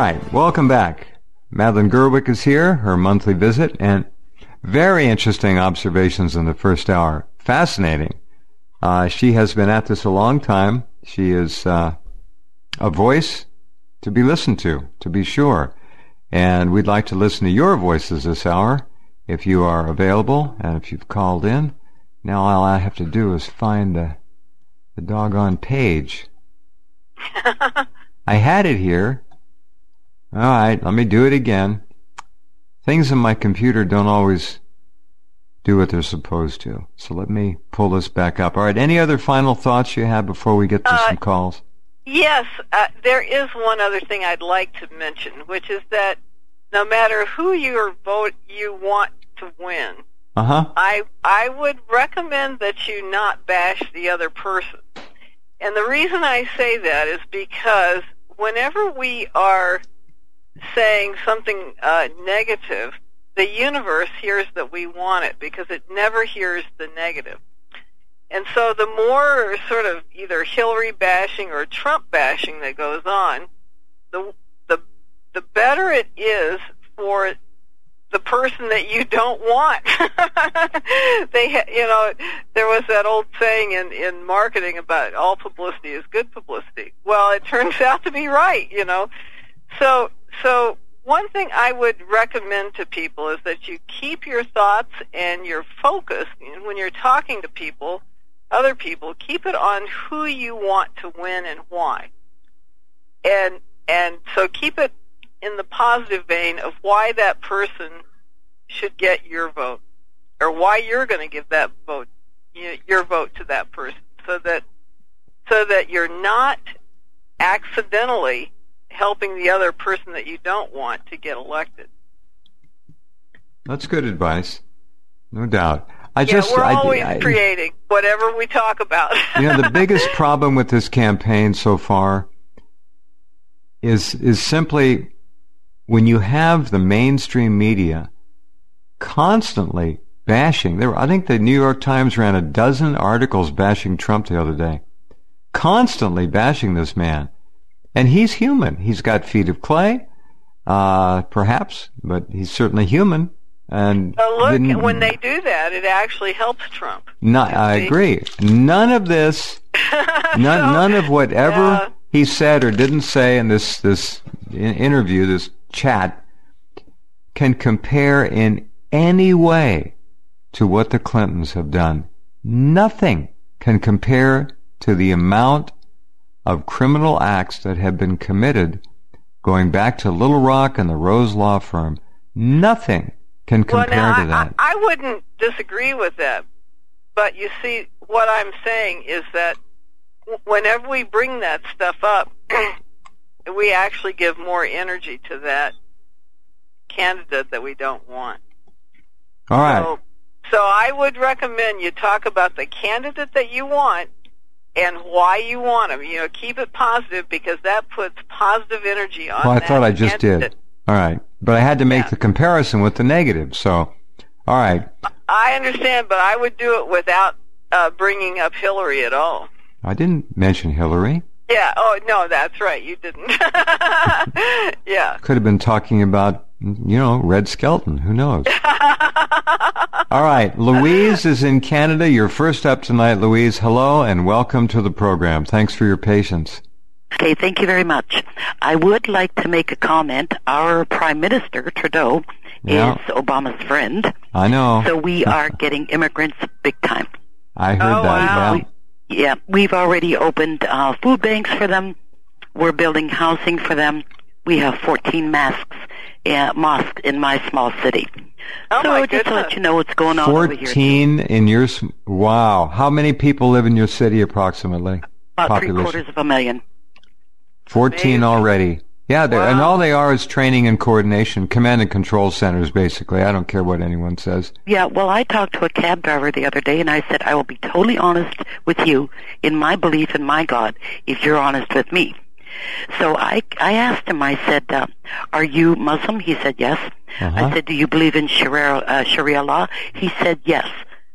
right, welcome back. Madeline Gerwick is here, her monthly visit, and very interesting observations in the first hour. Fascinating. She has been at this a long time. She is a voice to be listened to be sure. And we'd like to listen to your voices this hour, if you are available, and if you've called in. Now all I have to do is find the doggone page. I had it here. All right, let me do it again. Things in my computer don't always do what they're supposed to. So let me pull this back up. All right, any other final thoughts you have before we get to some calls? Yes, there is one other thing I'd like to mention, which is that no matter who you want to win, I would recommend that you not bash the other person. And the reason I say that is because whenever we are saying something negative, the universe hears that we want it because it never hears the negative. And so the more sort of either Hillary bashing or Trump bashing that goes on, the better it is for the person that you don't want. There was that old saying in marketing about all publicity is good publicity. Well, it turns out to be right, So one thing I would recommend to people is that you keep your thoughts and your focus when you're talking to people, other people, keep it on who you want to win and why. And so keep it in the positive vein of why that person should get your vote, or why you're going to give that vote, your vote to that person, so that you're not accidentally helping the other person that you don't want to get elected. That's good advice, no doubt. We're always creating whatever we talk about. The biggest problem with this campaign so far is simply when you have the mainstream media constantly bashing. I think the New York Times ran a dozen articles bashing Trump the other day, constantly bashing this man. And he's human. He's got feet of clay, perhaps, but he's certainly human. And when they do that, it actually helps Trump. I agree. None of this, none of whatever he said or didn't say in this interview, this chat, can compare in any way to what the Clintons have done. Nothing can compare to the amount of criminal acts that have been committed going back to Little Rock and the Rose Law Firm. Nothing can compare to that. I wouldn't disagree with that. But you see, what I'm saying is that whenever we bring that stuff up, we actually give more energy to that candidate that we don't want. All right. So I would recommend you talk about the candidate that you want and why you want them. Keep it positive because that puts positive energy on. Well, I thought I just did. All right. But I had to make the comparison with the negative. So, all right. I understand, but I would do it without bringing up Hillary at all. I didn't mention Hillary. Yeah. Oh, no, that's right. You didn't. Yeah. Could have been talking about, Red Skelton. Who knows? All right. Louise is in Canada. You're first up tonight, Louise. Hello and welcome to the program. Thanks for your patience. Okay, thank you very much. I would like to make a comment. Our Prime Minister, Trudeau, is Obama's friend. I know. So we are getting immigrants big time. I heard that, yeah. We've already opened food banks for them. We're building housing for them. We have 14 mosques in my small city. So just to let you know what's going on over here. 14 in your... Wow. How many people live in your city approximately? About 750,000. 14 already. Yeah, and all they are is training and coordination, command and control centers, basically. I don't care what anyone says. Yeah, well, I talked to a cab driver the other day, and I said, I will be totally honest with you in my belief in my God if you're honest with me. So I asked him, I said, are you Muslim? He said, yes. I said, do you believe in Sharia law? He said, yes.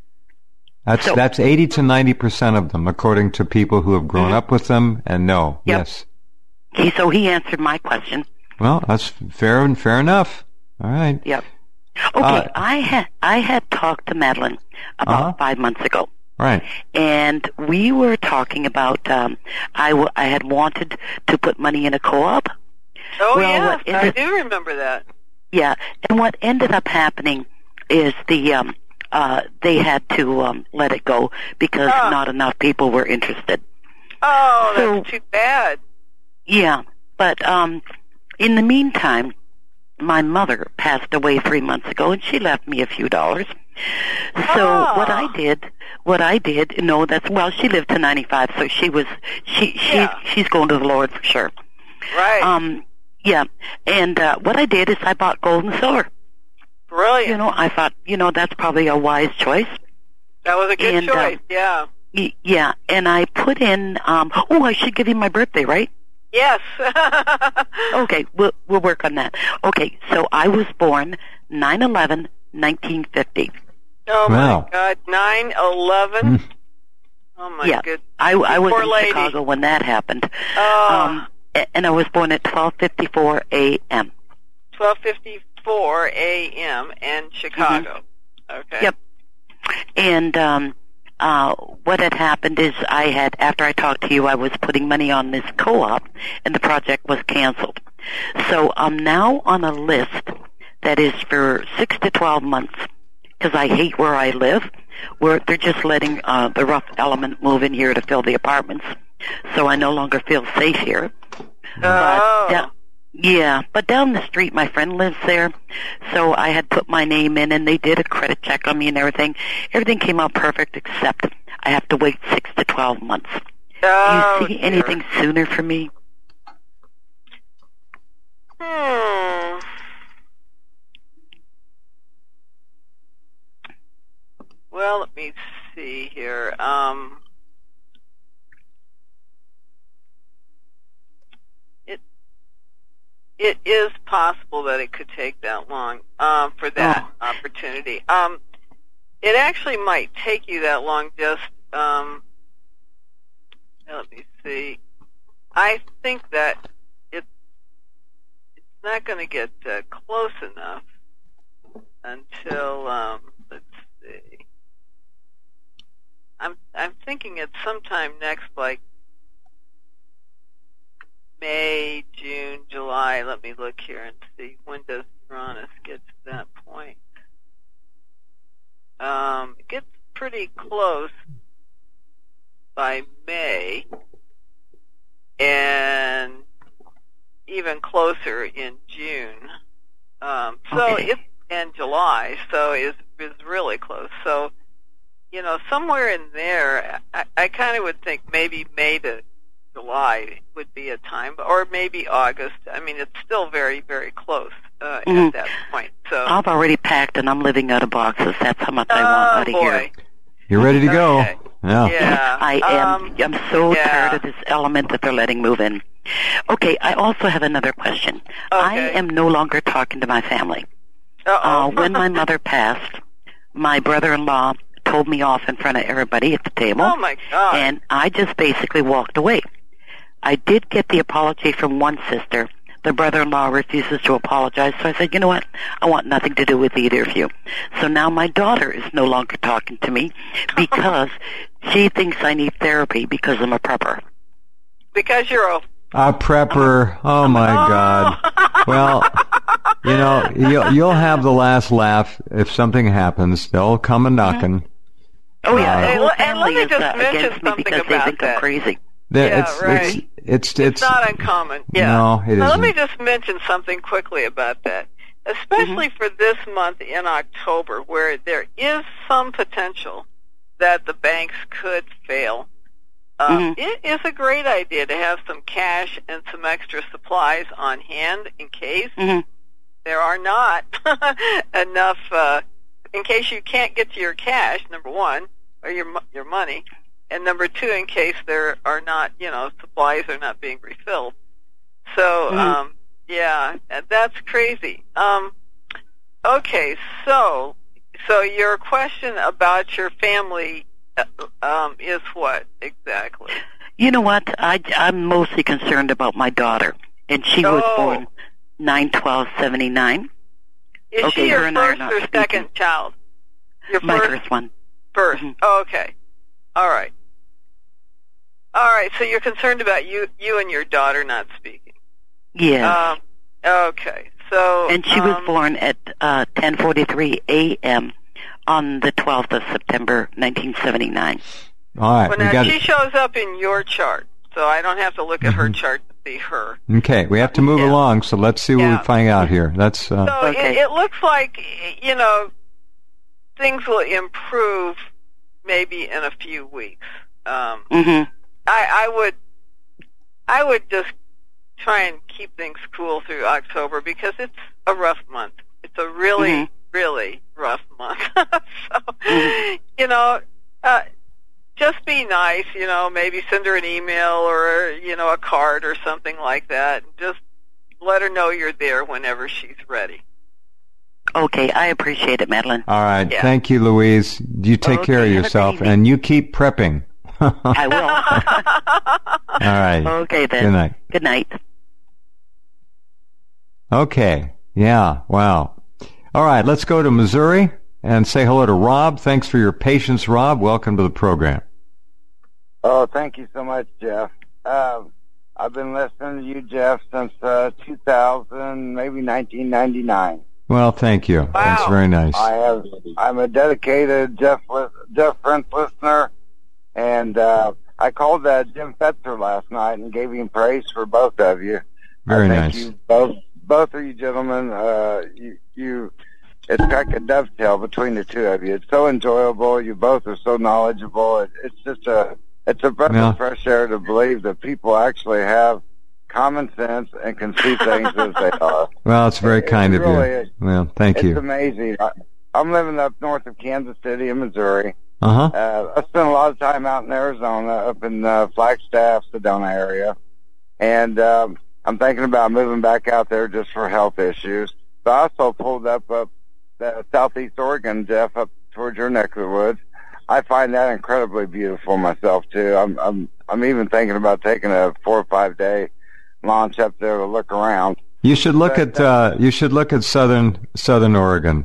That's 80 to 90% of them, according to people who have grown up with them, and yes. So he answered my question. Well, that's fair enough. All right. Yep. Okay, I had talked to Madeline about 5 months ago. Right. And we were talking about I had wanted to put money in a co-op. Oh, yes, I do remember that. Yeah, and what ended up happening is they had to let it go because not enough people were interested. Oh, that's too bad. Yeah, but in the meantime, my mother passed away 3 months ago, and she left me a few dollars. So what I did, she lived to 95, so she's going to the Lord for sure. Right. Yeah, and what I did is I bought gold and silver. Brilliant. I thought, that's probably a wise choice. That was a good choice, yeah. Yeah, and I put in, I should give you my birthday, right? Yes. Okay, we'll work on that. Okay, so I was born 9/11/1950. Oh my God, 9/11. Oh my goodness. I was in Chicago when that happened. And I was born at 12:54 a.m. 12:54 a.m. in Chicago. Okay. Yep. And what had happened is after I talked to you, I was putting money on this co-op, and the project was canceled. So I'm now on a list that is for 6 to 12 months, because I hate where I live, where they're just letting the rough element move in here to fill the apartments. So I no longer feel safe here. But down the street, my friend lives there, so I had put my name in, and they did a credit check on me and everything. Everything came out perfect, except I have to wait 6 to 12 months. Do you see anything sooner for me? Well, let me see here. It is possible that it could take that long for that opportunity. It actually might take you that long. Just let me see. I think that it's not going to get close enough until let's see. I'm thinking it's sometime next, like May, June, July. Let me look here and see, when does Uranus get to that point? It gets pretty close by May, and even closer in June. And July, so is really close. So, somewhere in there, I kind of would think maybe May to July would be a time, or maybe August. I mean, it's still very, very close at that point. So I've already packed, and I'm living out of boxes. That's how much I want out of here. You're ready to go. Okay. Yeah. I am. I'm so tired of this element that they're letting move in. Okay, I also have another question. I am no longer talking to my family. When my mother passed, my brother-in-law told me off in front of everybody at the table. Oh, my God. And I just basically walked away. I did get the apology from one sister. The brother-in-law refuses to apologize, so I said, you know what? I want nothing to do with either of you. So now my daughter is no longer talking to me because she thinks I need therapy because I'm a prepper. Because you're a prepper. Oh, my God. Well, you'll have the last laugh if something happens. They'll come a knocking. Oh, yeah. And let me just mention something because about they think that. I'm crazy. It's not uncommon. Yeah. No, it isn't. Let me just mention something quickly about that, especially for this month in October, where there is some potential that the banks could fail. It is a great idea to have some cash and some extra supplies on hand in case there are not enough, in case you can't get to your cash, number one, or your money, and number two, in case there are not, supplies are not being refilled. So, that's crazy. Okay, so your question about your family is what exactly? You know what? I'm mostly concerned about my daughter, and she was born 9/12/79. Is she your first or second child? My first one. First. Mm-hmm. Oh, okay. All right. All right. So you're concerned about you and your daughter not speaking. Yes. Okay. So. And she was born at 10:43 a.m. on the 12th of September, 1979. All right. Well, now she shows up in your chart, so I don't have to look at her chart to see her. Okay. We have to move along, so let's see what we find out here. That's. So okay. it looks like things will improve maybe in a few weeks. Mm-hmm. I would just try and keep things cool through October because it's a rough month. It's a really, really rough month. So, just be nice, maybe send her an email or, a card or something like that. Just let her know you're there whenever she's ready. Okay, I appreciate it, Madeline. All right. Yeah. Thank you, Louise. You take care of yourself, and you keep prepping. I will. All right. Okay, then. Good night. Good night. Okay. Yeah. Wow. All right. Let's go to Missouri and say hello to Rob. Thanks for your patience, Rob. Welcome to the program. Oh, thank you so much, Jeff. I've been listening to you, Jeff, since 2000, maybe 1999. Well, thank you. Wow. That's very nice. I'm a dedicated Jeff Prince listener, and I called Jim Fetzer last night and gave him praise for both of you. Very nice. You both of you gentlemen, it's like a dovetail between the two of you. It's so enjoyable. You both are so knowledgeable. It's just it's a breath of fresh air to believe that people actually have common sense and can see things as they are. Well, it's very kind of you. Well, thank you. It's amazing. I'm living up north of Kansas City in Missouri. Uh-huh. I spent a lot of time out in Arizona, up in Flagstaff, Sedona area. And I'm thinking about moving back out there just for health issues. So I also pulled up southeast Oregon, Jeff, up towards your neck of the woods. I find that incredibly beautiful myself too. I'm even thinking about taking a 4 or 5 day launch up there to look around. You should look at southern Oregon.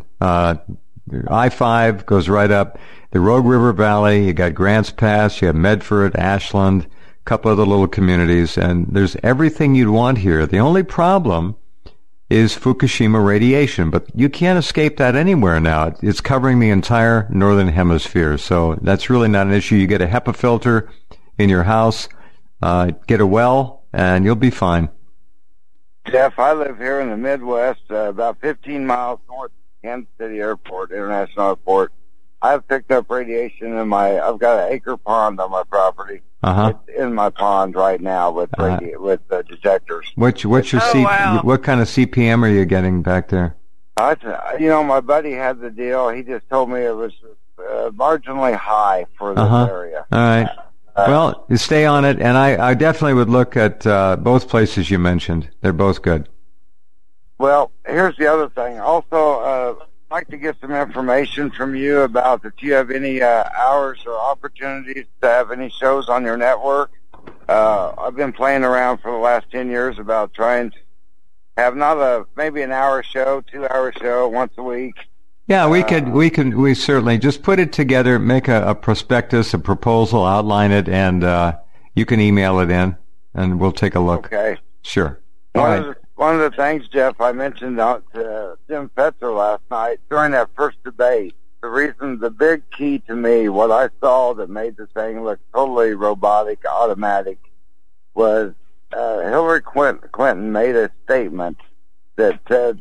I-5 goes right up the Rogue River Valley. You got Grants Pass. You have Medford, Ashland, a couple other little communities, and there's everything you'd want here. The only problem is Fukushima radiation, but you can't escape that anywhere now. It's covering the entire northern hemisphere, so that's really not an issue. You get a HEPA filter in your house, get a well, and you'll be fine. Jeff, I live here in the Midwest, about 15 miles north of Kansas City Airport, International Airport. I've picked up radiation I've got an acre pond on my property. Uh-huh. It's in my pond right now with detectors. What kind of CPM are you getting back there? My buddy had the deal. He just told me it was marginally high for this area. All right. Well, you stay on it, and I definitely would look at both places you mentioned. They're both good. Well, here's the other thing. Also, I'd like to get some information from you about if you have any hours or opportunities to have any shows on your network. I've been playing around for the last 10 years about trying to have maybe an hour show, 2 hour show once a week. Yeah, we certainly just put it together, make a prospectus, a proposal, outline it, and you can email it in, and we'll take a look. Okay. Sure. One of the things, Jeff, I mentioned to Jim Fetzer last night during that first debate, the big key to me, what I saw that made the thing look totally robotic, automatic, was Hillary Clinton made a statement that said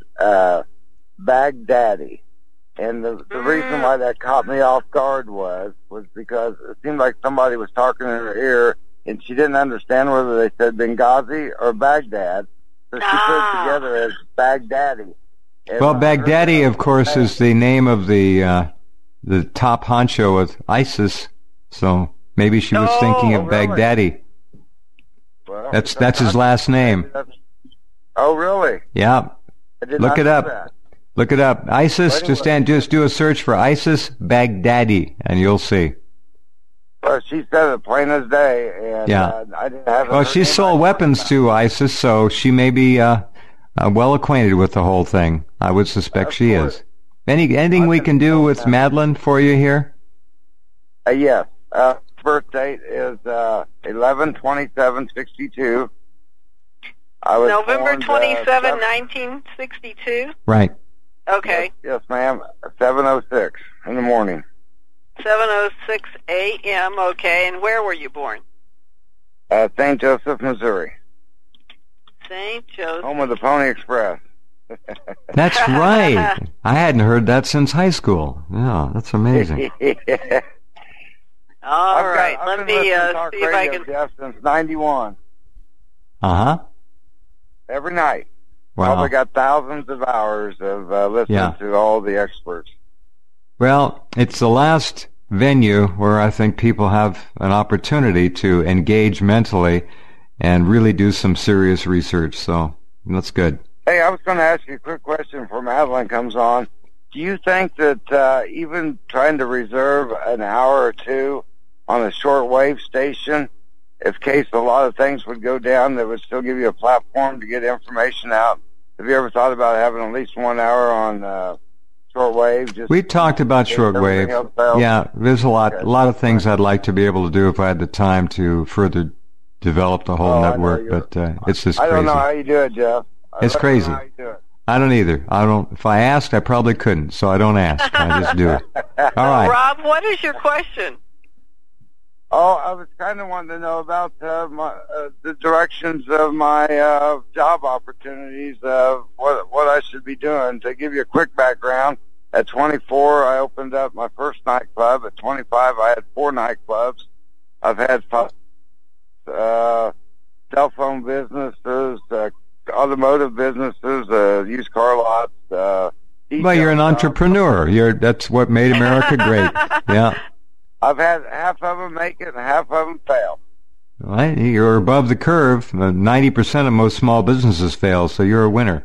Baghdadi. And the reason why that caught me off guard was because it seemed like somebody was talking in her ear, and she didn't understand whether they said Benghazi or Baghdad. So she put it together as Baghdadi. Well, Baghdadi, of course, is the name of the top honcho with ISIS. So maybe she was thinking of really? Baghdadi. Well, that's his last name. Oh, really? Yeah. Look it up. That. Look it up. ISIS. Anyway, just do a search for ISIS Baghdadi, and you'll see. Well, she said it plain as day, and I didn't have. Well, she sold weapons to ISIS, so she may be well acquainted with the whole thing. I would suspect she is. Anything we can do with Madeline for you here? Yes. Birth date is 11/27/62. I was November born, 27, 1962? Right. Okay. Yes, ma'am. 7:06 in the morning. 7:06 a.m. Okay. And where were you born? St. Joseph, Missouri. St. Joseph. Home of the Pony Express. That's right. I hadn't heard that since high school. Yeah, that's amazing. All right. Let me see if I can. Jeff, since '91. Every night. Wow. Probably got thousands of hours of listening to all the experts. Well, it's the last venue where I think people have an opportunity to engage mentally and really do some serious research. So that's good. Hey, I was going to ask you a quick question before Madeline comes on. Do you think that even trying to reserve an hour or two on a shortwave station, in case a lot of things would go down, that would still give you a platform to get information out? Have you ever thought about having at least 1 hour on shortwave? We talked about shortwave. Yeah, there's a lot of things I'd like to be able to do if I had the time to further develop the whole network, but it's just crazy. I don't know how you do it, Jeff. It's crazy. I don't either. If I asked, I probably couldn't, so I don't ask. I just do it. All right. Rob, what is your question? Oh, I was kind of wanting to know about the directions of my job opportunities, what I should be doing. To give you a quick background, at 24, I opened up my first nightclub. At 25, I had 4 nightclubs. I've had cell phone businesses, automotive businesses, used car lots. Well, you're an entrepreneur. That's what made America great. Yeah. I've had half of them make it and half of them fail. Right. You're above the curve. 90% of most small businesses fail, so you're a winner.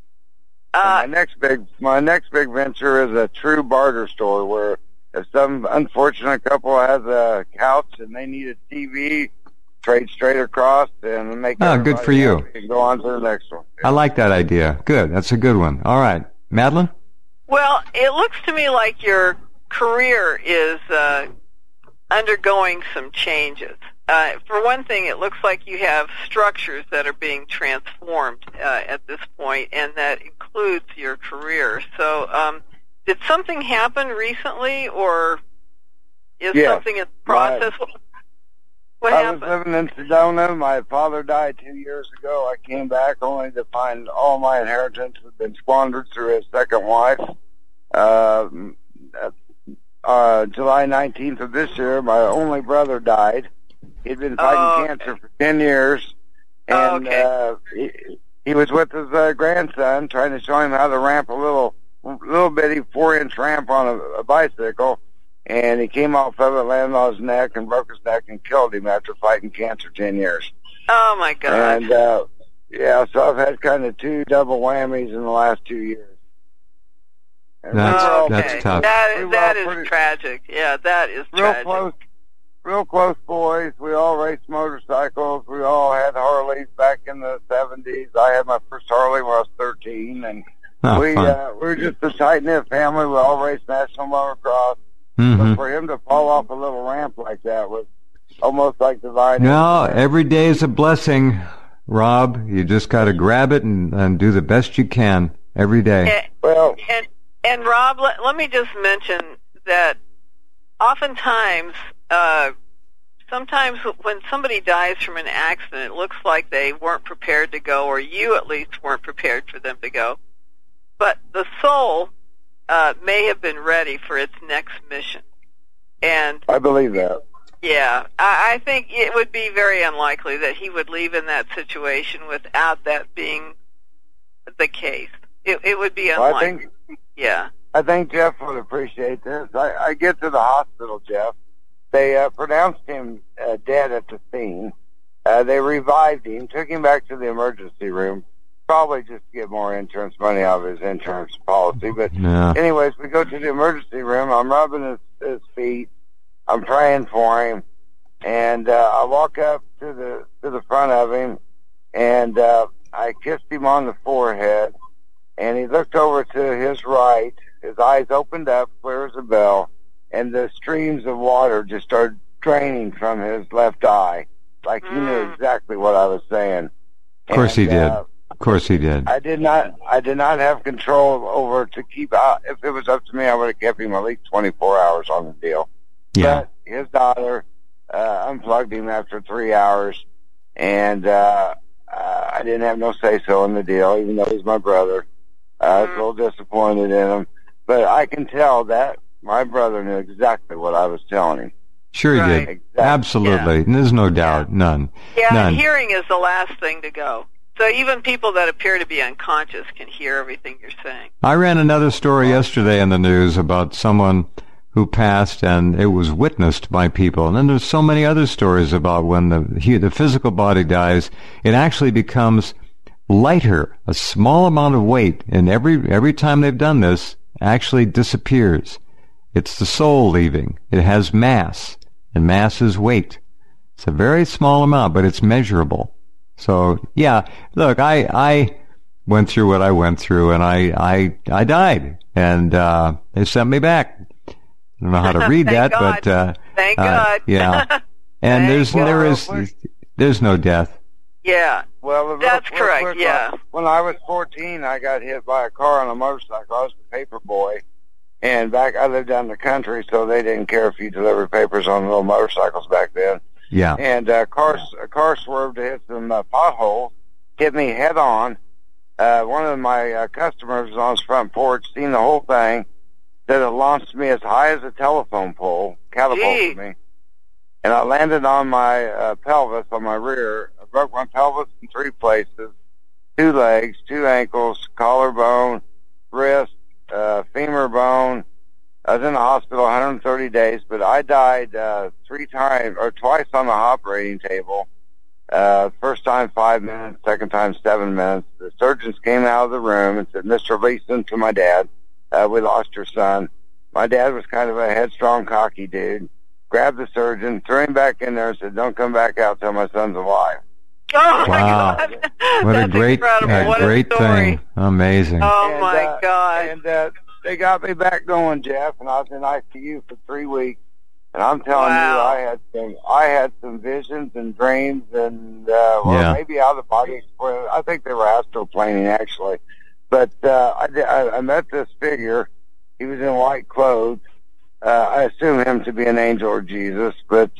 My next big venture is a true barter store, where if some unfortunate couple has a couch and they need a TV, trade straight across and make good for you. And go on to the next one. I like that idea. Good. That's a good one. All right. Madeline? Well, it looks to me like your career is undergoing some changes. For one thing, it looks like you have structures that are being transformed at this point, and that includes your career. So did something happen recently, or is something in the process? What happened? I was living in Sedona. My father died 2 years ago. I came back only to find all my inheritance had been squandered through his second wife. July 19th of this year, my only brother died. He'd been fighting cancer for 10 years, and he was with his grandson, trying to show him how to ramp a little bitty 4-inch ramp on a bicycle, and he came off of it, landed on his neck, and broke his neck and killed him after fighting cancer 10 years. Oh, my God. And, so I've had kind of 2 double whammies in the last 2 years. That's tough. That is tragic. Yeah, that is tragic. Real close boys. We all raced motorcycles. We all had Harleys back in the 70s. I had my first Harley when I was 13, and we were just a tight-knit family. We all raced national motocross. Mm-hmm. But for him to fall off a little ramp like that was almost like divine. No, every day is a blessing, Rob. You just got to grab it and do the best you can every day. And Rob, let me just mention that oftentimes, sometimes when somebody dies from an accident, it looks like they weren't prepared to go, or you at least weren't prepared for them to go. But the soul may have been ready for its next mission. And I believe that. Yeah, I think it would be very unlikely that he would leave in that situation without that being the case. It would be unlikely. I think Jeff would appreciate this. I get to the hospital, Jeff. They pronounced him dead at the scene. They revived him, took him back to the emergency room, probably just to get more insurance money out of his insurance policy. But anyways, we go to the emergency room. I'm rubbing his feet. I'm praying for him. And I walk up to the front of him, and I kissed him on the forehead, and he looked over to his right. His eyes opened up, clear as a bell, and the streams of water just started draining from his left eye, like he knew exactly what I was saying. Of course he did. Of course he did. I did not have control over to keep out. If it was up to me, I would have kept him at least 24 hours on the deal. Yeah. But his daughter unplugged him after 3 hours, and I didn't have no say-so in the deal, even though he's my brother. I was a little disappointed in him. But I can tell that my brother knew exactly what I was telling him. Sure he did. Exactly. Absolutely. Yeah. There's no doubt. None. Yeah, None. And hearing is the last thing to go. So even people that appear to be unconscious can hear everything you're saying. I ran another story yesterday in the news about someone who passed, and it was witnessed by people. And then there's so many other stories about when the physical body dies, it actually becomes lighter. A small amount of weight, and every time they've done this, actually disappears. It's the soul leaving. It has mass, and mass is weight. It's a very small amount, but it's measurable. So, yeah, look, I went through what I went through, and I died, and they sent me back. I don't know how to read that, God. but thank God. Yeah, and there's no death. Yeah, well, that's correct. Yeah. When I was 14, I got hit by a car on a motorcycle. I was the paper boy, and I lived out in the country, so they didn't care if you delivered papers on little motorcycles back then. Yeah. And a car swerved to hit some potholes, hit me head on. One of my customers was on his front porch, seen the whole thing, said it launched me as high as a telephone pole, catapulted me, and I landed on my pelvis, on my rear. I broke my pelvis in 3 places, 2 legs, 2 ankles, collarbone, wrist, femur bone. I was in the hospital 130 days, but I died 3 times or twice on the operating table. First time 5 minutes, second time 7 minutes. The surgeons came out of the room and said, "Mr. Leeson," to my dad, "we lost your son." My dad was kind of a headstrong, cocky dude. Grabbed the surgeon, threw him back in there, and said, "Don't come back out till my son's alive." Oh, my Wow. God. What That's a great, great thing. Amazing. Oh, my God. And they got me back going, Jeff, and I was in ICU for 3 weeks. And I'm telling you, I had some visions and dreams, and maybe out of the body. I think they were astroplaning, actually. But I met this figure. He was in white clothes. I assume him to be an angel or Jesus, but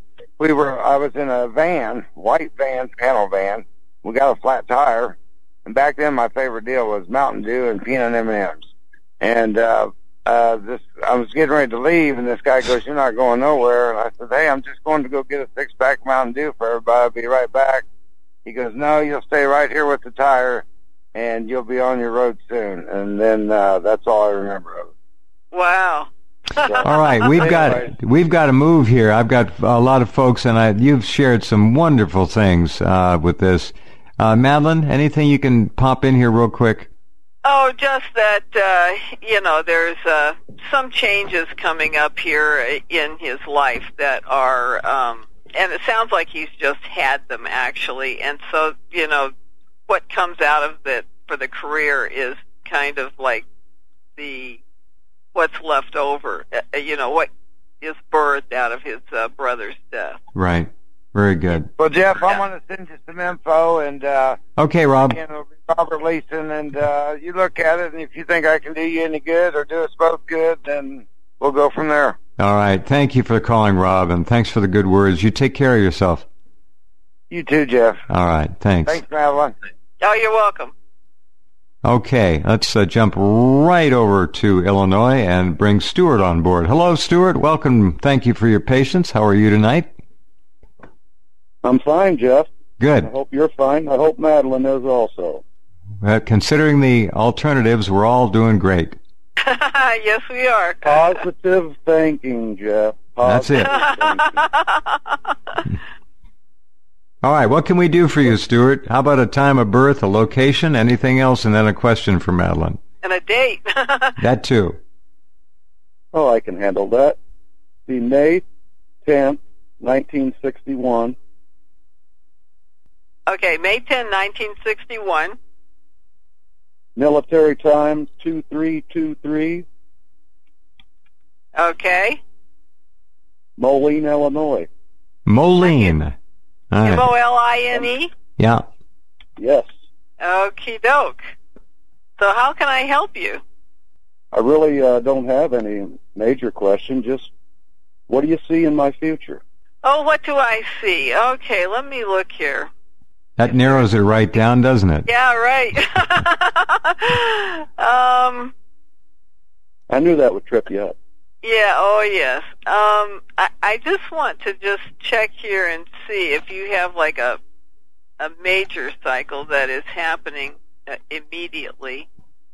I was in a van, white van, panel van. We got a flat tire, and back then my favorite deal was Mountain Dew and peanut M&Ms. And I was getting ready to leave, and this guy goes, "You're not going nowhere." And I said, "Hey, I'm just going to go get a 6-pack Mountain Dew for everybody. I'll be right back." He goes, "No, you'll stay right here with the tire, and you'll be on your road soon." And then that's all I remember of it. Wow. All right, we've got to move here. I've got a lot of folks, and you've shared some wonderful things with this. Madeline, anything you can pop in here real quick? Oh, just that, there's some changes coming up here in his life that are, and it sounds like he's just had them, actually. And so, what comes out of it for the career is kind of like what's left over, what is birthed out of his brother's death. Right. Very good. Well, Jeff, I'm going to send you some info, and okay, Rob. Robert Leeson, and you look at it, and if you think I can do you any good or do us both good, then we'll go from there. All right. Thank you for calling, Rob, and thanks for the good words. You take care of yourself. You too, Jeff. All right. Thanks. Thanks, Madeline. Oh, you're welcome. Okay, let's jump right over to Illinois and bring Stuart on board. Hello, Stuart. Welcome. Thank you for your patience. How are you tonight? I'm fine, Jeff. Good. I hope you're fine. I hope Madeline is also. Considering the alternatives, we're all doing great. Yes, we are. Positive thinking, Jeff. Positive That's it. All right, what can we do for you, Stuart? How about a time of birth, a location, anything else, and then a question for Madeline? And a date. That too. Oh, I can handle that. The May 10th, 1961. Okay, May 10, 1961. Military time 2323. Okay. Moline, Illinois. Moline. Moline? Yeah. Yes. Okie doke. So how can I help you? I really don't have any major question. Just what do you see in my future? Oh, what do I see? Okay, let me look here. That narrows it right down, doesn't it? Yeah, right. I knew that would trip you up. Yeah, oh yes. I just want to just check here and see if you have like a major cycle that is happening immediately.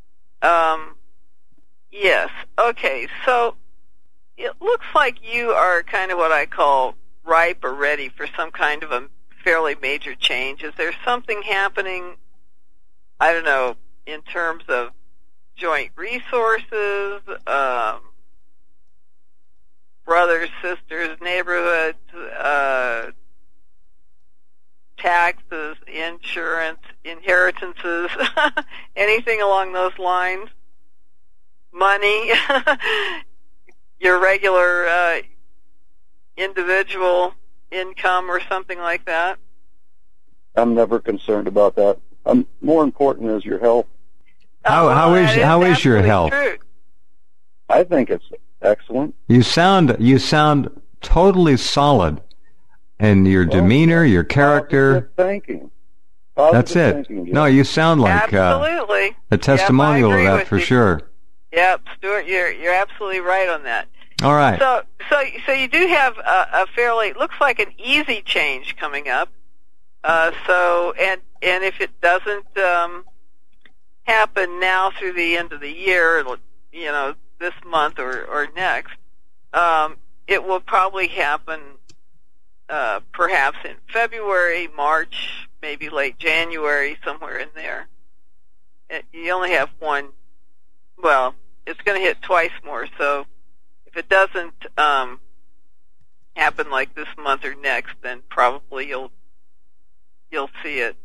Yes. Okay, so it looks like you are kind of what I call ripe or ready for some kind of a fairly major change. Is there something happening, I don't know, in terms of joint resources, brothers, sisters, neighborhoods, taxes, insurance, inheritances, anything along those lines? Money, your regular individual income or something like that? I'm never concerned about that. More important is your health. How is your health? True. I think it's excellent. You sound totally solid in your demeanor, your character. Positive thinking. That's it. Thinking, no, you sound like absolutely a testimonial of that for sure. Yep, Stuart, you're absolutely right on that. All right. So you do have a fairly, looks like an easy change coming up. And if it doesn't happen now through the end of the year, you know, this month or next, it will probably happen perhaps in February, March, maybe late January, somewhere in there. You only have one. Well, it's going to hit twice more, so if it doesn't happen like this month or next, then probably you'll see it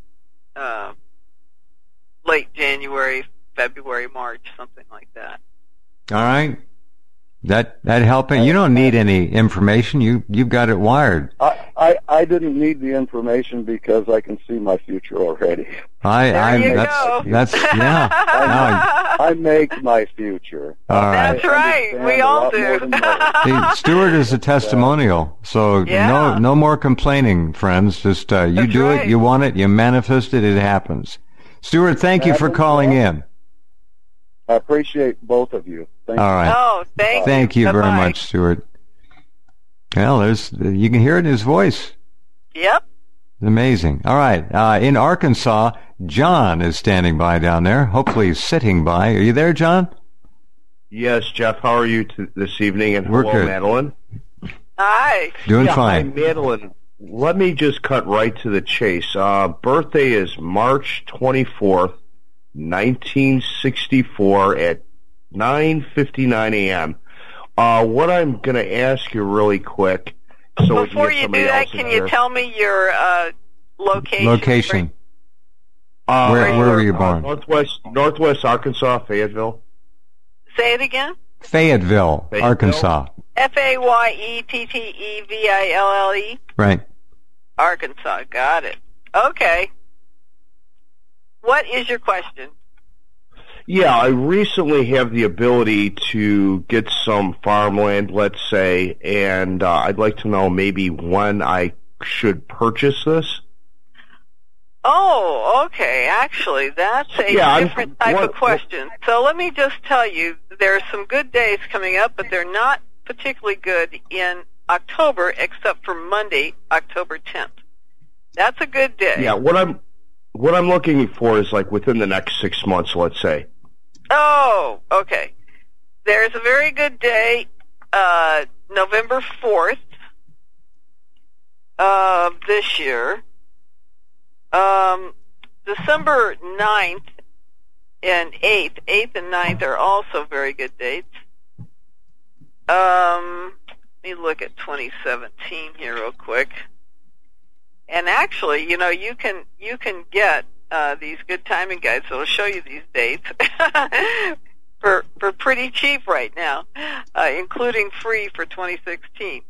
late January, February, March, something like that. All right. That helping? You don't need any information. You've got it wired. I didn't need the information because I can see my future already. That's yeah. I make my future. All right. That's right. We all do. See, Stuart is a testimonial, so no more complaining, friends. Just you do it, you want it, you manifest it, it happens. Stuart, thank you for calling in. I appreciate both of you. Thank you. All right. Oh, thank you very much, Stuart. Well, you can hear it in his voice. Yep. It's amazing. All right. In Arkansas, John is standing by down there. Hopefully he's sitting by. Are you there, John? Yes, Jeff. How are you this evening? And we're hello, good. Madeline. Hi. Doing fine. Hi, Madeline. Let me just cut right to the chase. Birthday is March 24th, 1964 at 9:59 a.m. What I'm going to ask you really quick. So before you do that, can you tell me your location? Location. Where were you born? Northwest Arkansas, Fayetteville. Say it again. Fayetteville, Arkansas. Fayetteville. Right. Arkansas. Got it. Okay. What is your question? Yeah, I recently have the ability to get some farmland, let's say, and I'd like to know maybe when I should purchase this. Oh, okay. Actually, that's a different type of question. So let me just tell you, there are some good days coming up, but they're not particularly good in October, except for Monday, October 10th. That's a good day. Yeah, what I'm looking for is like within the next 6 months, let's say. Oh, okay. There's a very good day, November 4th of this year. December 9th and 8th and 9th are also very good dates. Let me look at 2017 here real quick. And actually, you can get these good timing guides that'll show you these dates for pretty cheap right now, including free for 2016.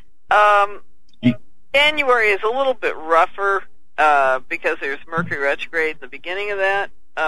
January is a little bit rougher because there's Mercury retrograde in the beginning of that.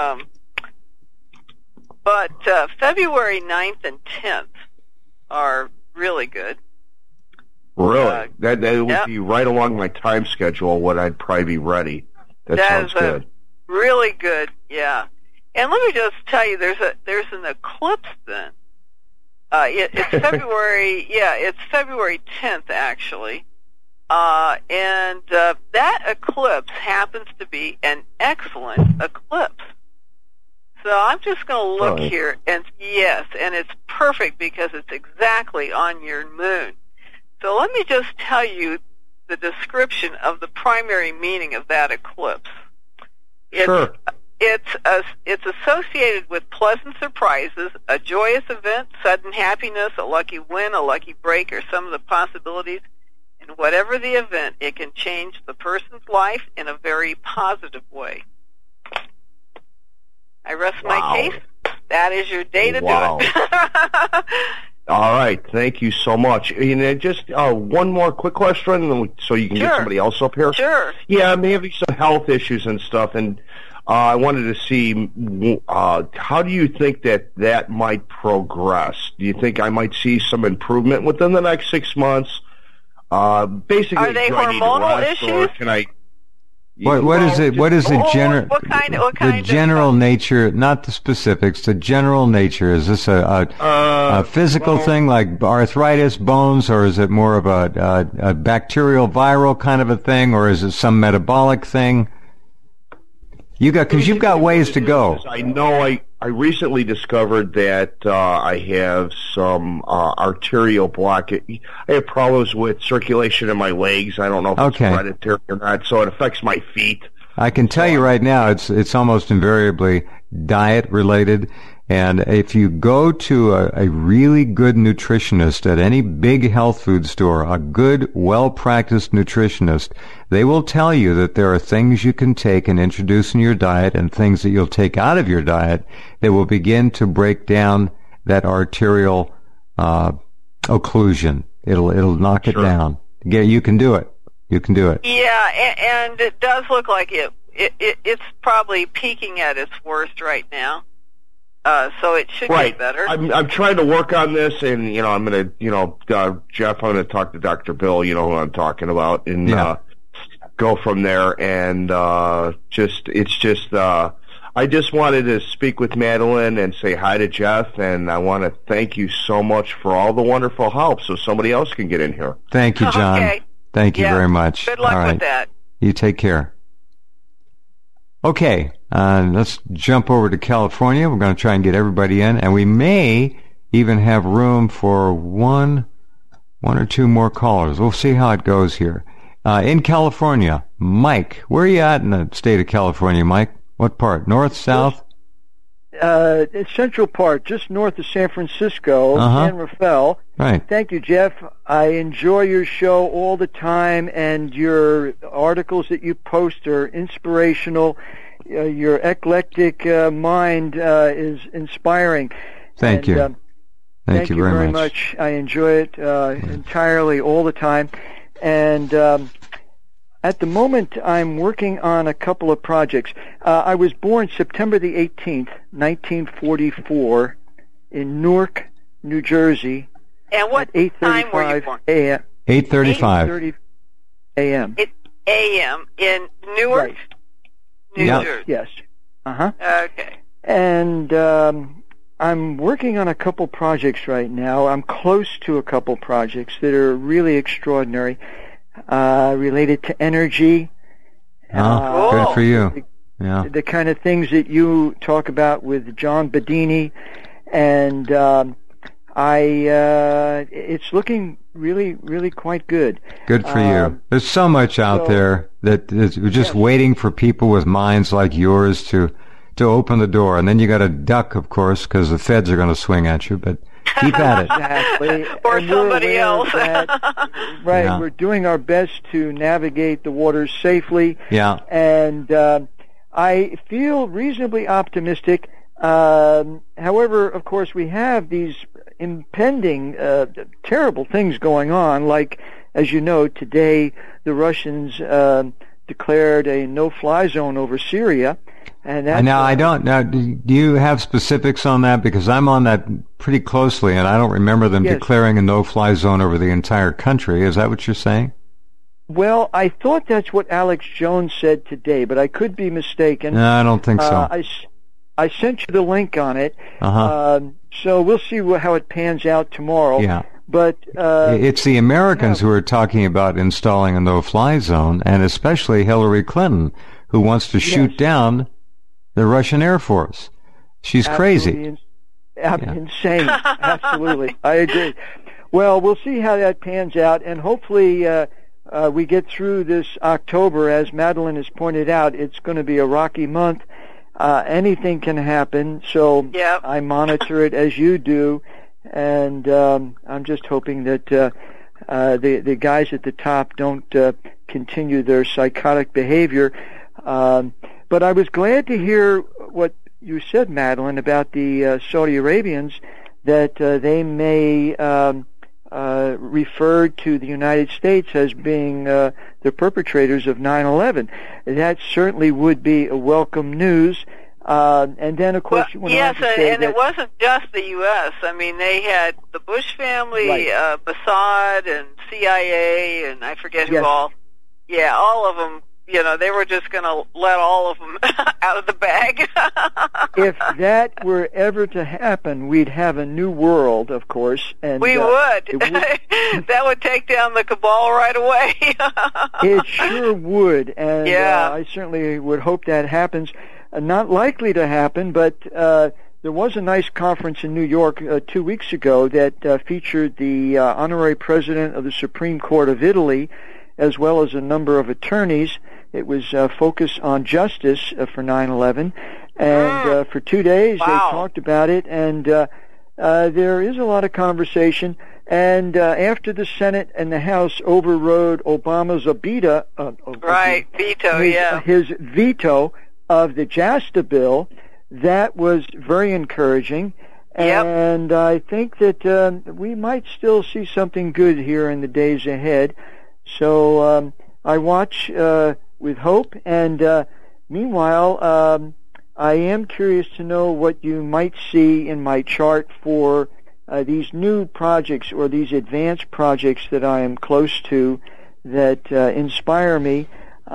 But February 9th and 10th are really good. Really? That would be right along my time schedule when I'd probably be ready. That sounds good. Really good, yeah. And let me just tell you, there's an eclipse then. It's February, it's February 10th actually. And that eclipse happens to be an excellent eclipse. So I'm just going to look here, and yes, and it's perfect because it's exactly on your moon. So let me just tell you the description of the primary meaning of that eclipse. Sure. It's associated with pleasant surprises, a joyous event, sudden happiness, a lucky win, a lucky break, or some of the possibilities. And whatever the event, it can change the person's life in a very positive way. I rest my case. That is your day to do it. All right, thank you so much. And just one more quick question, so you can get somebody else up here. Sure. Yeah, I'm having some health issues and stuff, and I wanted to see how do you think that might progress? Do you think I might see some improvement within the next 6 months? Basically, are they hormonal issues? Or can I? What is it? What is the general? What kind the general nature, not the specifics. The general nature. Is this a physical thing like arthritis, bones, or is it more of a bacterial, viral kind of a thing, or is it some metabolic thing? Because you've got ways to go. I know. I recently discovered that I have some arterial blockage. I have problems with circulation in my legs. I don't know if it's hereditary or not, so it affects my feet. I can tell you right now, it's almost invariably diet related. And if you go to a really good nutritionist at any big health food store, a good, well-practiced nutritionist, they will tell you that there are things you can take and introduce in your diet and things that you'll take out of your diet that will begin to break down that arterial occlusion. It'll knock it down. You can do it. You can do it. Yeah, and it does look like it's probably peaking at its worst right now. So it should get better. I'm trying to work on this, and I'm going to, Jeff, I'm going to talk to Dr. Bill, who I'm talking about, and go from there. And I just wanted to speak with Madeline and say hi to Jeff, and I want to thank you so much for all the wonderful help, so somebody else can get in here. Thank you, John. Okay. Thank you very much. Good luck with that. You take care. Okay, let's jump over to California. We're going to try and get everybody in, and we may even have room for one or two more callers. We'll see how it goes here. In California, Mike, where are you at in the state of California, Mike? What part? North, south? Central part, just north of San Francisco, San Rafael. Right. Thank you, Jeff. I enjoy your show all the time, and your articles that you post are inspirational. Your eclectic mind is inspiring. Thank you. Thank you very much. I enjoy it entirely all the time. And at the moment, I'm working on a couple of projects. I was born September the 18th, 1944, in Newark, New Jersey. And what time were you born? 8:35. 8:30 a.m. A.m. in Newark, New Jersey. Yes. Okay. And I'm working on a couple projects right now. I'm close to a couple projects that are really extraordinary, related to energy. Good for you. The kind of things that you talk about with John Bedini, and it's looking really, really quite good. Good for you. There's so much out there that is just waiting for people with minds like yours to open the door. And then you got to duck, of course, because the feds are going to swing at you. But Keep at it. Exactly. Or somebody else. Right. Yeah. We're doing our best to navigate the waters safely. Yeah. And I feel reasonably optimistic. However, of course, we have these impending terrible things going on, like, as you know, today the Russians declared a no-fly zone over Syria. And that's, now, I don't know. Do you have specifics on that? Because I'm on that pretty closely, and I don't remember them declaring a no-fly zone over the entire country. Is that what you're saying? Well, I thought that's what Alex Jones said today, but I could be mistaken. No, I don't think so. I sent you the link on it, so we'll see how it pans out tomorrow. Yeah. But it's the Americans who are talking about installing a no-fly zone, and especially Hillary Clinton, who wants to shoot down the Russian Air Force. She's crazy. Insane. Absolutely. I agree. Well, we'll see how that pans out, and hopefully we get through this October. As Madeline has pointed out, it's going to be a rocky month. Anything can happen, so I monitor it as you do, and I'm just hoping that the guys at the top don't continue their psychotic behavior. But I was glad to hear what you said, Madeline, about the Saudi Arabians, that they may refer to the United States as being the perpetrators of 9/11. That certainly would be a welcome news. And then, of course, you went on to say and it wasn't just the U.S. I mean, they had the Bush family, Mossad, and CIA, and I forget who all. Yeah, all of them. You know, they were just going to let all of them out of the bag. If that were ever to happen, we'd have a new world, of course. And we would. That would take down the cabal right away. It sure would. And I certainly would hope that happens. Not likely to happen, but there was a nice conference in New York 2 weeks ago that featured the honorary president of the Supreme Court of Italy, as well as a number of attorneys. It was focused on justice for 9/11, and for 2 days they talked about it, and there is a lot of conversation. And after the Senate and the House overrode Obama's his veto of the JASTA bill, that was very encouraging. And I think that we might still see something good here in the days ahead. So I watch with hope, and meanwhile, I am curious to know what you might see in my chart for these new projects or these advanced projects that I am close to that inspire me.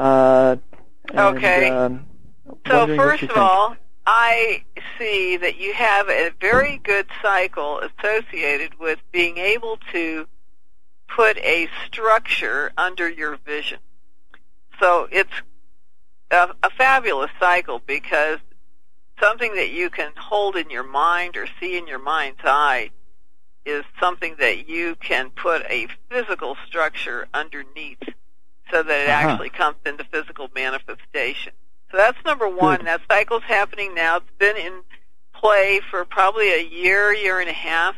So first of all, I see that you have a very good cycle associated with being able to put a structure under your vision. So it's a fabulous cycle, because something that you can hold in your mind or see in your mind's eye is something that you can put a physical structure underneath so that it actually comes into physical manifestation. So that's number one. Good. That cycle's happening now. It's been in play for probably a year and a half.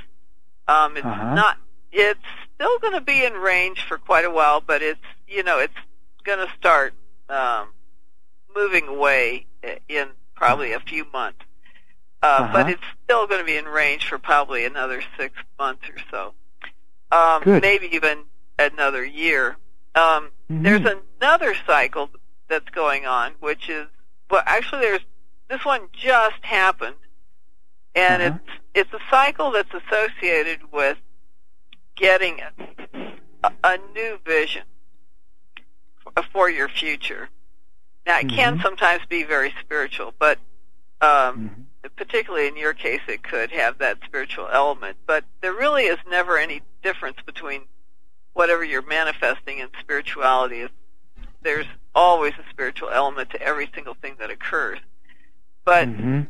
It's still going to be in range for quite a while, but it's going to start moving away in probably a few months. But it's still going to be in range for probably another 6 months or so. Maybe even another year. There's another cycle that's going on, which is, this one just happened, and it's a cycle that's associated with getting a new vision for your future. Now, it can sometimes be very spiritual, but particularly in your case, it could have that spiritual element. But there really is never any difference between whatever you're manifesting and spirituality. There's always a spiritual element to every single thing that occurs. But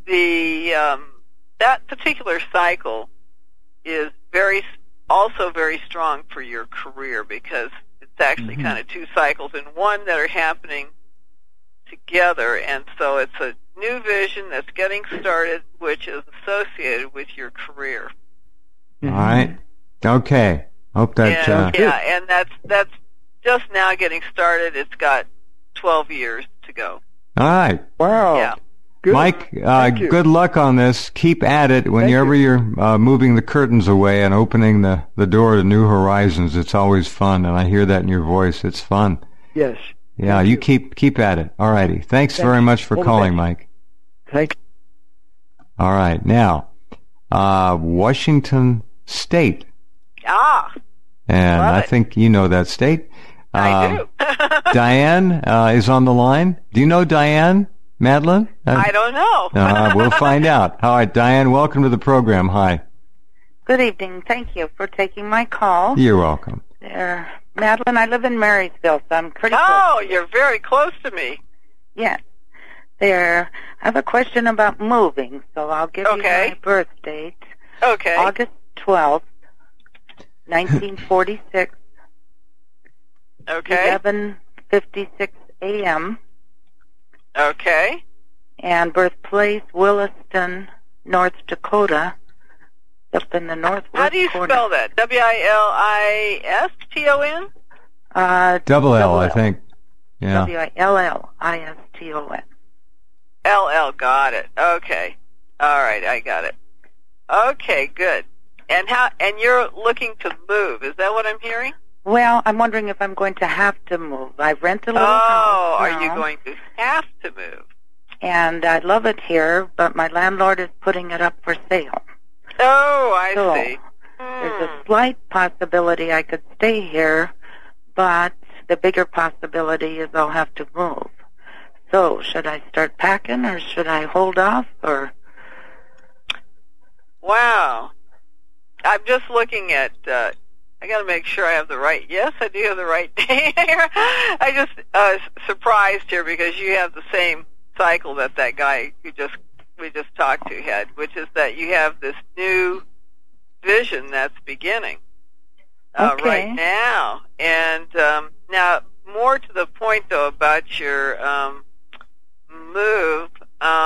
that particular cycle is also very strong for your career, because it's actually kind of two cycles in one that are happening together. And so it's a new vision that's getting started, which is associated with your career. All right. Okay. Hope that. And that's just now getting started. It's got 12 years to go. All right. Wow. Yeah. Good. Mike, good luck on this. Keep at it. Whenever you're moving the curtains away and opening the door to new horizons, it's always fun, and I hear that in your voice. It's fun. Yes. Yeah, you keep at it. All righty. Thanks very much for calling, Mike. Thank you. All right. Now, Washington State. And I think you know that state. I do. Diane is on the line. Do you know Diane, Madeline? I don't know. We'll find out. All right, Diane, welcome to the program. Hi. Good evening. Thank you for taking my call. You're welcome. Madeline, I live in Marysville, so I'm pretty close. Oh, you're very close to me. Yes. I have a question about moving, so I'll give you my birth date. Okay. August 12th, 1946. Okay. 11:56 a.m. Okay. And birthplace, Williston, North Dakota, up in the northwest corner. How do you spell that? Williston? Double L, I think. Yeah. Williston. LL, got it. Okay. All right, I got it. Okay, good. And you're looking to move, is that what I'm hearing? Well, I'm wondering if I'm going to have to move. I rent a little house now. Are you going to have to move? And I love it here, but my landlord is putting it up for sale. Oh, I see. There's a slight possibility I could stay here, but the bigger possibility is I'll have to move. So, should I start packing, or should I hold off, or? Wow. I'm just looking at, I got to make sure I have the right, yes, I do have the right date here. I just surprised here because you have the same cycle that guy we just talked to had, which is that you have this new vision that's beginning right now. And now, more to the point, though, about your move,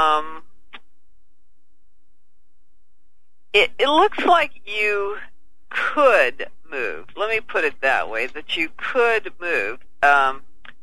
it looks like you could move. Let me put it that way, that you could move. And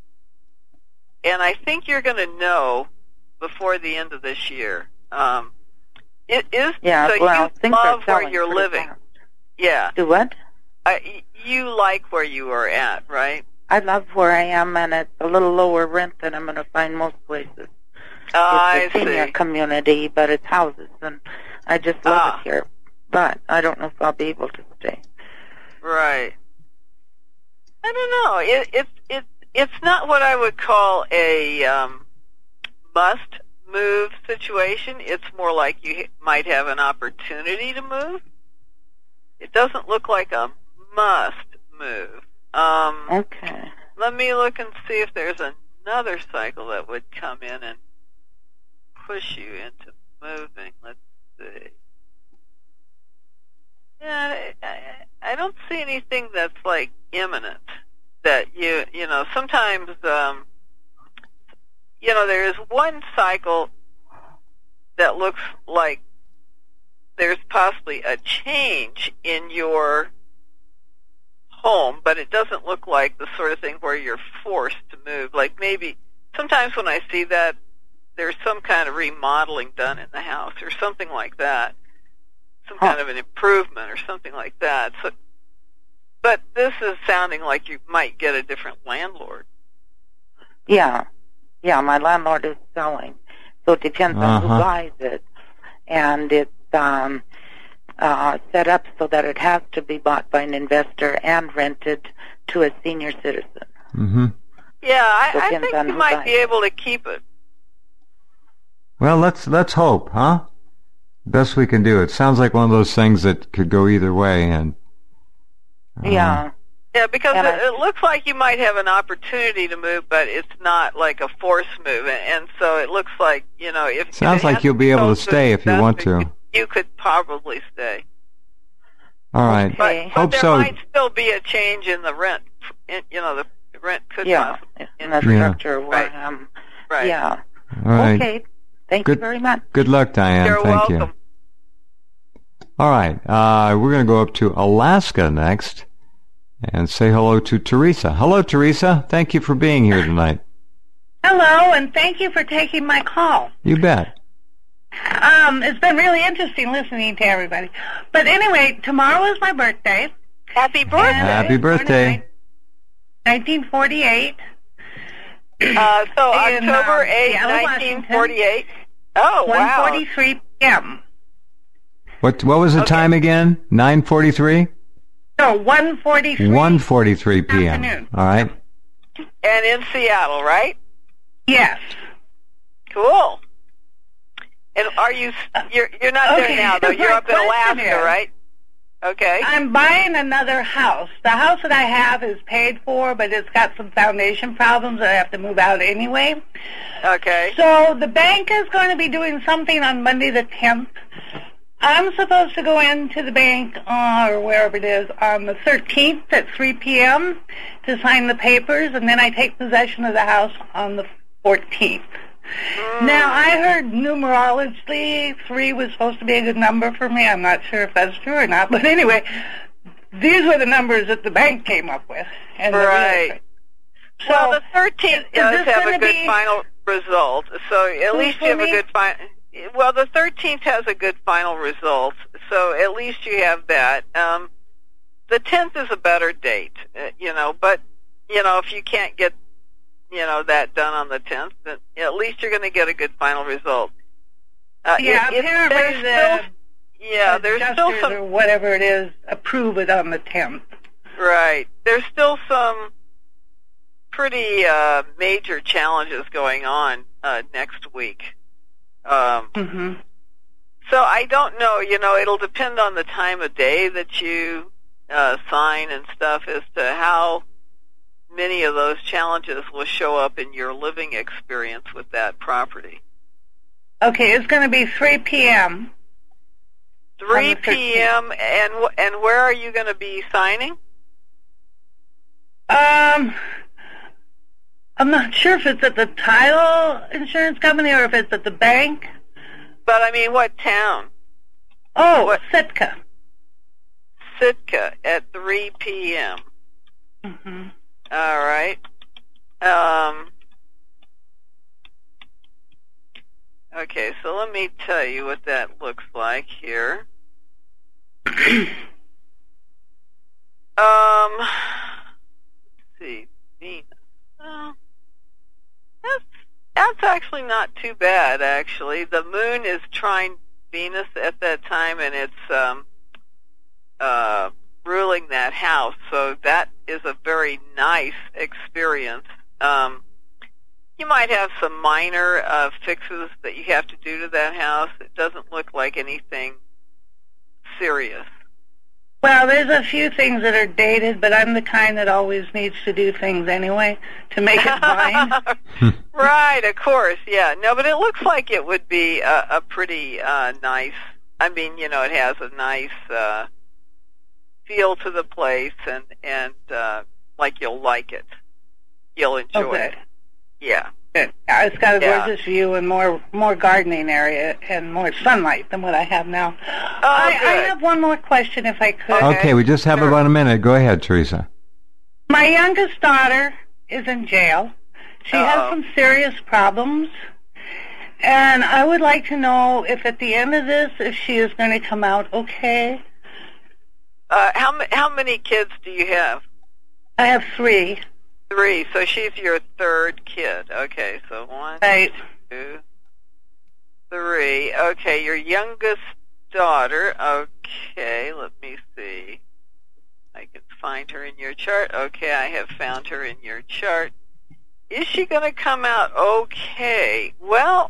I think you're going to know before the end of this year. It is, yeah, so well, you love where you're living. Fast. Yeah. Do what? You like where you are at, right? I love where I am, and it's a little lower rent than I'm going to find most places. It's a senior community, but it's houses, and I just love it here. But I don't know if I'll be able to stay. Right. I don't know. It's not what I would call a must move situation. It's more like you might have an opportunity to move. It doesn't look like a must move. Okay. Let me look and see if there's another cycle that would come in and push you into moving. Let's see. Yeah, I don't see anything that's like imminent. That you know, sometimes, there is one cycle that looks like there's possibly a change in your home, but it doesn't look like the sort of thing where you're forced to move. Like maybe sometimes when I see that, there's some kind of remodeling done in the house or something like that, some kind of an improvement or something like that. So, but this is sounding like you might get a different landlord. Yeah, my landlord is selling, so it depends on who buys it, and it's set up so that it has to be bought by an investor and rented to a senior citizen. Mm-hmm. Yeah, I think you might be able to keep it. Well, let's hope, huh? Best we can do. It sounds like one of those things that could go either way, and yeah, because it looks like you might have an opportunity to move, but it's not like a forced move, and so it looks like if sounds like you'll be able to stay if you want to. You could probably stay. All right, okay. But there might still be a change in the rent. The rent could possibly in the structure where I am. Right. Yeah. All right. Okay. Thank you very much. Good luck, Diane. You're Thank welcome. you. All right. We're going to go up to Alaska next and say hello to Teresa. Hello, Teresa. Thank you for being here tonight. Hello, and thank you for taking my call. You bet. It's been really interesting listening to everybody. But anyway, tomorrow is my birthday. Happy birthday. Happy birthday. 1948. So October 8th, 1948. Oh, wow. 1:43 p.m. What was the time again? 9:43? No, 1:43. 1:43 p.m. Afternoon. All right. And in Seattle, right? Yes. Cool. And you're not there now, though. You're up in Alaska, right? Okay. I'm buying another house. The house that I have is paid for, but it's got some foundation problems that I have to move out anyway. Okay. So the bank is going to be doing something on Monday the 10th. I'm supposed to go into the bank, or wherever it is, on the 13th at 3 p.m. to sign the papers, and then I take possession of the house on the 14th. Now, I heard numerologically 3 was supposed to be a good number for me. I'm not sure if that's true or not. But anyway, these were the numbers that the bank came up with. And right. So, well, the 13th does have a good final result. So at least you have a good final... Well, the 13th has a good final result. So at least you have that. The 10th is a better date, but, if you can't get that done on the 10th, then at least you're going to get a good final result. Apparently there's still some, or whatever it is, approve it on the 10th. Right. There's still some pretty major challenges going on next week. So I don't know, it'll depend on the time of day that you sign and stuff as to how many of those challenges will show up in your living experience with that property. Okay, it's going to be 3 p.m. 3 p.m. And where are you going to be signing? I'm not sure if it's at the title insurance company or if it's at the bank. But I mean, what town? Oh, Sitka. Sitka at 3 p.m. Mm-hmm. All right. Okay, so let me tell you what that looks like here. Let's see, Venus. That's actually not too bad, actually. The moon is trine Venus at that time, and it's ruling that house, so that is a very nice experience. You might have some minor fixes that you have to do to that house. It doesn't look like anything serious. Well, there's a few things that are dated, but I'm the kind that always needs to do things anyway to make it fine. Right, of course, yeah. No, but it looks like it would be a pretty nice, I mean, it has a nice feel to the place, and like you'll like it. You'll enjoy it. Yeah. Good. It's got a gorgeous view and more gardening area and more sunlight than what I have now. I have one more question, if I could. Okay, we just have about a minute. Go ahead, Teresa. My youngest daughter is in jail. She has some serious problems, and I would like to know if at the end of this, if she is going to come out okay. How many kids do you have? I have 3. 3, so she's your 3rd kid. Okay, so 1, right. 2, 3. Okay, your youngest daughter. Okay, let me see. I can find her in your chart. Okay, I have found her in your chart. Is she going to come out okay? Well,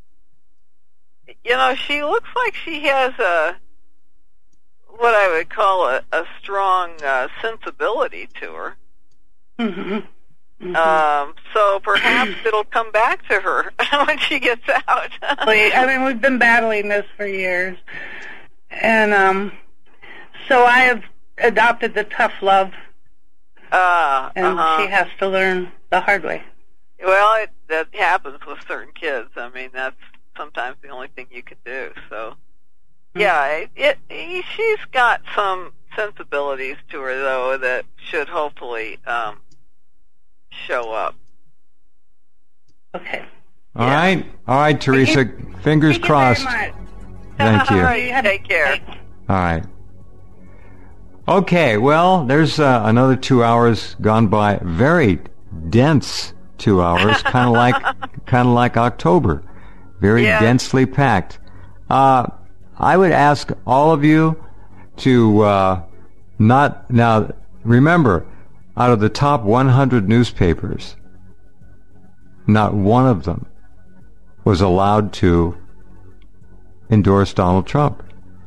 she looks like she has what I would call a strong sensibility to her. Mm-hmm. So perhaps it'll come back to her when she gets out. I mean, we've been battling this for years. And so I have adopted the tough love. And she has to learn the hard way. Well, that happens with certain kids. I mean, that's sometimes the only thing you can do. So Yeah, she's got some sensibilities to her, though, that should hopefully show up. Okay. All right, Teresa. Fingers crossed. Thank you. All right, take care. All right. Okay, well, there's another 2 hours gone by. Very dense 2 hours, kind of like October. Very densely packed. I would ask all of you to now remember, out of the top 100 newspapers, not one of them was allowed to endorse Donald Trump.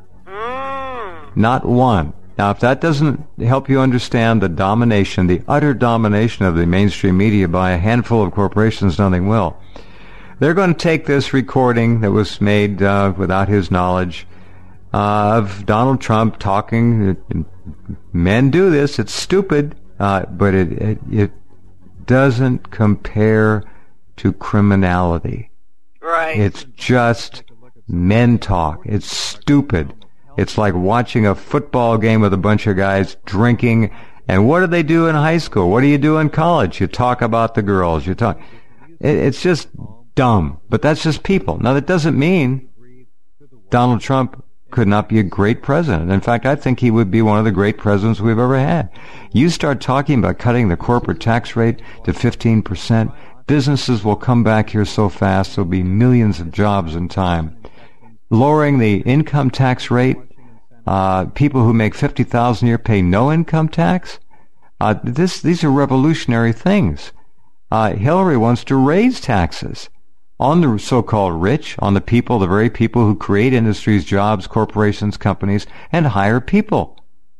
Not one. Now, if that doesn't help you understand the domination, the utter domination of the mainstream media by a handful of corporations, nothing will. They're going to take this recording that was made without his knowledge of Donald Trump talking. Men do this. It's stupid, but it doesn't compare to criminality. Right. It's just men talk. It's stupid. It's like watching a football game with a bunch of guys drinking. And what do they do in high school? What do you do in college? You talk about the girls. You talk. It's just dumb. But that's just people. Now, that doesn't mean Donald Trump could not be a great president. In fact, I think he would be one of the great presidents we've ever had. You start talking about cutting the corporate tax rate to 15%, businesses will come back here so fast, there'll be millions of jobs in time. Lowering the income tax rate, people who make $50,000 a year pay no income tax. These are revolutionary things. Hillary wants to raise taxes on the so-called rich, on the people, the very people who create industries, jobs, corporations, companies, and hire people.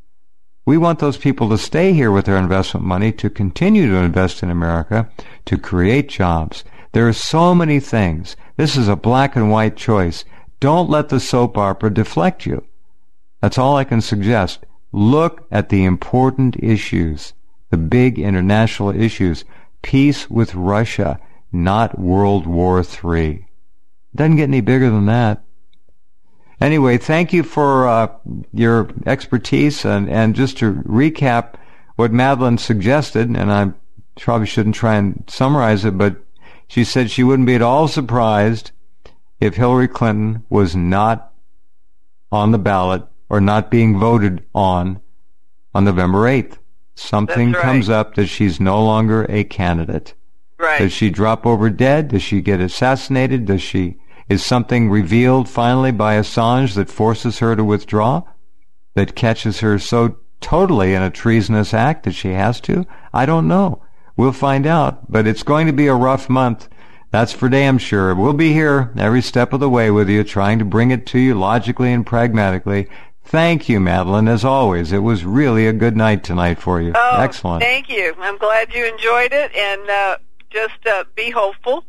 We want those people to stay here with their investment money, to continue to invest in America, to create jobs. There are so many things. This is a black and white choice. Don't let the soap opera deflect you. That's all I can suggest. Look at the important issues, the big international issues. Peace with Russia, not World War III. Doesn't get any bigger than that. Anyway, thank you for your expertise, and just to recap what Madeline suggested, and I probably shouldn't try and summarize it, but she said she wouldn't be at all surprised if Hillary Clinton was not on the ballot or not being voted on November 8th. Something comes up that she's no longer a candidate. Right. Does she drop over dead? Does she get assassinated? Is something revealed finally by Assange that forces her to withdraw? That catches her so totally in a treasonous act that she has to? I don't know. We'll find out. But it's going to be a rough month. That's for damn sure. We'll be here every step of the way with you, trying to bring it to you logically and pragmatically. Thank you, Madeline, as always. It was really a good night tonight for you. Oh, excellent. Thank you. I'm glad you enjoyed it, and just be hopeful.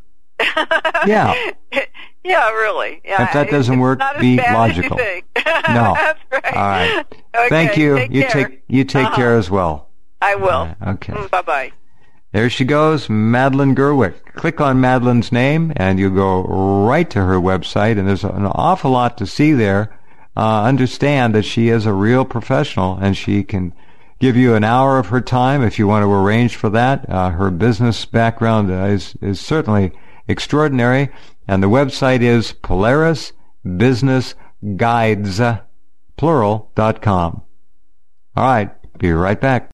Yeah. Yeah, really. Yeah, if that doesn't work, be logical. No. That's right. All right. Okay, thank you. You take care as well. I will. Okay. Bye-bye. There she goes, Madeline Gerwick. Click on Madeline's name, and you go right to her website, and there's an awful lot to see there. Understand that she is a real professional, and she can give you an hour of her time if you want to arrange for that. Her business background is certainly extraordinary, and the website is PolarisBusinessGuides, plural.com. All right, be right back.